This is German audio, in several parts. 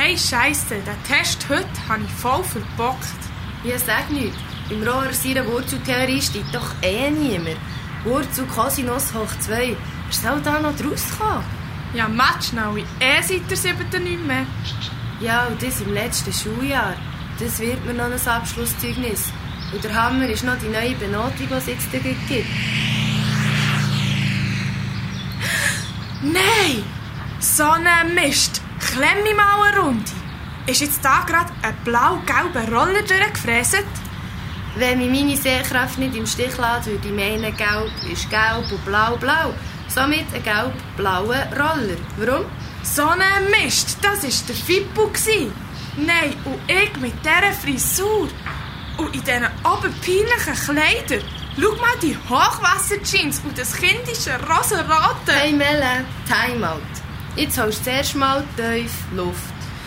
Hey Scheisse, den Test heute habe ich voll verbockt. Ja, sag nichts. Im Rohr seiner Wurzeltheorie steht doch niemand. Wurzel Cosinus hoch 2. Was soll da noch draus kommen? Ja, Matsch, schnell. Seit der 7. nicht mehr. Ja, und das im letzten Schuljahr. Das wird mir noch ein Abschlusszeugnis. Und der Hammer ist noch die neue Benotung, die es jetzt gibt. Nein! So ein Mist! Klemm mich mal eine Runde. Ist jetzt da gerade ein blau-gelber Roller durchgefräset? Wenn mich meine Sehkraft nicht im Stich lässt, würde ich meinen, gelb ist gelb und blau blau. Somit ein gelb-blauer Roller. Warum? So ein Mist! Das war der Fippo. Nein, und ich mit dieser Frisur. Und in diesen oberpeinlichen Kleidern. Schau mal die Hochwasserjeans und das kindische rosa-rote. Hey Melle, Timeout. Jetzt holst du zuerst mal tief Luft.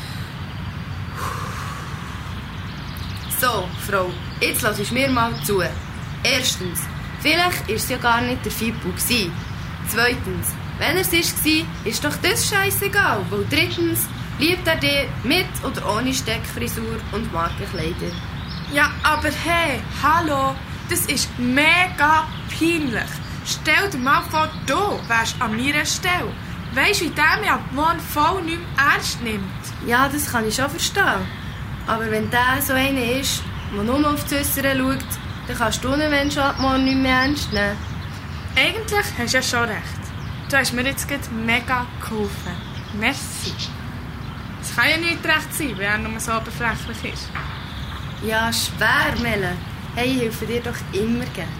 So, Frau, jetzt lass ich mir mal zu. Erstens, vielleicht war es ja gar nicht der Fippo. Zweitens, wenn er es war, ist doch das scheissegal. Weil drittens, liebt er dich mit oder ohne Steckfrisur und Markenkleider? Ja, aber hey, hallo, das ist mega peinlich. Stell dir mal vor, du wärst an meiner Stelle. Weisst du, wie der mich ab morgen voll nicht mehr ernst nimmt? Ja, das kann ich schon verstehen. Aber wenn der so einer ist, der nur auf die Äußeren schaut, dann kannst du den Menschen ab morgen nicht mehr ernst nehmen. Eigentlich hast du ja schon recht. Du hast mir jetzt gerade mega geholfen. Merci. Es kann ja nicht recht sein, wenn er nur so oberflächlich ist. Ja, schwer, Melle. Hey, ich helfe dir doch immer gerne.